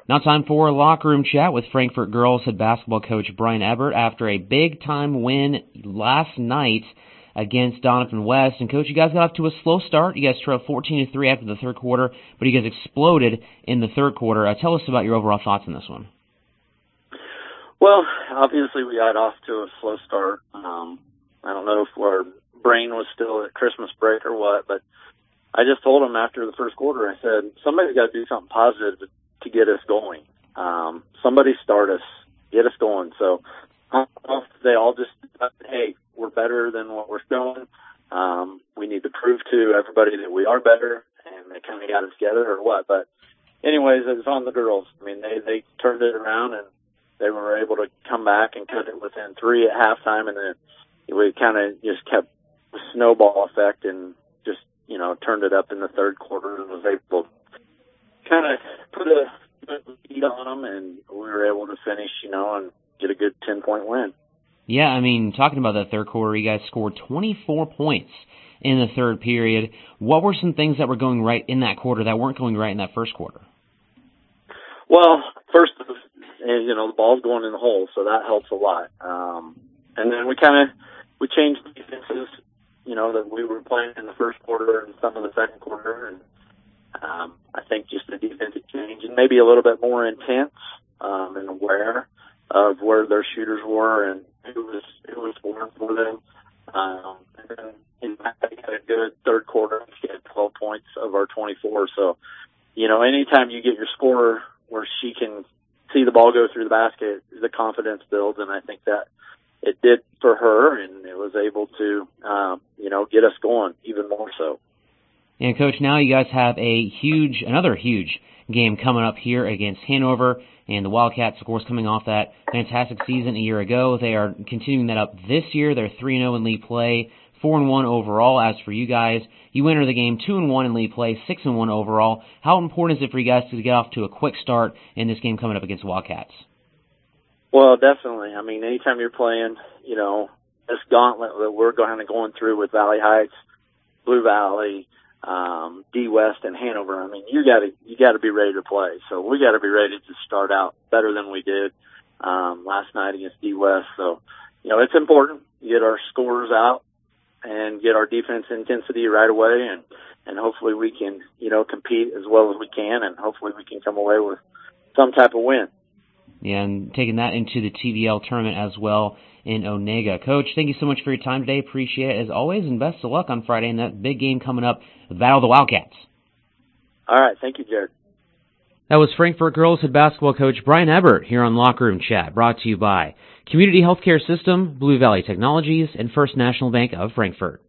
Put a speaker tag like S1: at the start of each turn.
S1: Now time for Locker Room Chat with Frankfort Girls head basketball coach Brian Ebert after a big-time win last night against Doniphan West. And, Coach, you guys got off to a slow start. You guys trailed 14-3 after the third quarter, but you guys exploded in the third quarter. Tell us about your overall thoughts on this one.
S2: Well, obviously we got off to a slow start. I don't know if our brain was still at Christmas break or what, but I just told them after the first quarter, I said, somebody's got to do something positive to get us going. Somebody start us, get us going. So they all just, hey, we're better than what we're showing. We need to prove to everybody that we are better, and they kind of got it together or what. But anyways, it was on the girls. I mean, they turned it around, and they were able to come back and cut it within 3 at halftime, and then we kind of just kept the snowball effect and just, turned it up in the third quarter and was able to kind of put a good lead on them, and we were able to finish, and get a good 10-point win.
S1: Yeah, I mean, talking about that third quarter, you guys scored 24 points in the third period. What were some things that were going right in that quarter that weren't going right in that first quarter?
S2: Well, first, the ball's going in the hole, so that helps a lot. And then we changed defenses, that we were playing in the first quarter and some of the second quarter, and I think just the defensive change and maybe a little bit more intense and aware of where their shooters were and who was scoring for them. And then we had a good third quarter. She had 12 points of our 24. So, anytime you get your scorer where she can see the ball go through the basket, the confidence builds, and I think that it did for her, and it was able to, get us going even more so.
S1: And, Coach, now you guys have another huge game coming up here against Hanover, and the Wildcats, of course, coming off that fantastic season a year ago. They are continuing that up this year. They're 3-0 in league play, 4-1 overall. As for you guys, you enter the game 2-1 in league play, 6-1 overall. How important is it for you guys to get off to a quick start in this game coming up against the Wildcats?
S2: Well, definitely. I mean, anytime you're playing, this gauntlet that we're going through with Valley Heights, Blue Valley, D West, and Hanover, I mean, you got to be ready to play. So we got to be ready to start out better than we did last night against D West. So, it's important to get our scores out and get our defense intensity right away, and hopefully we can, compete as well as we can, and hopefully we can come away with some type of win.
S1: Yeah, and taking that into the TVL tournament as well in Onega. Coach, thank you so much for your time today. Appreciate it as always, and best of luck on Friday in that big game coming up, the Battle of the Wildcats.
S2: All right, thank you, Jared.
S1: That was Frankfort Girls head basketball coach Brian Ebert here on Locker Room Chat, brought to you by Community Healthcare System, Blue Valley Technologies, and First National Bank of Frankfort.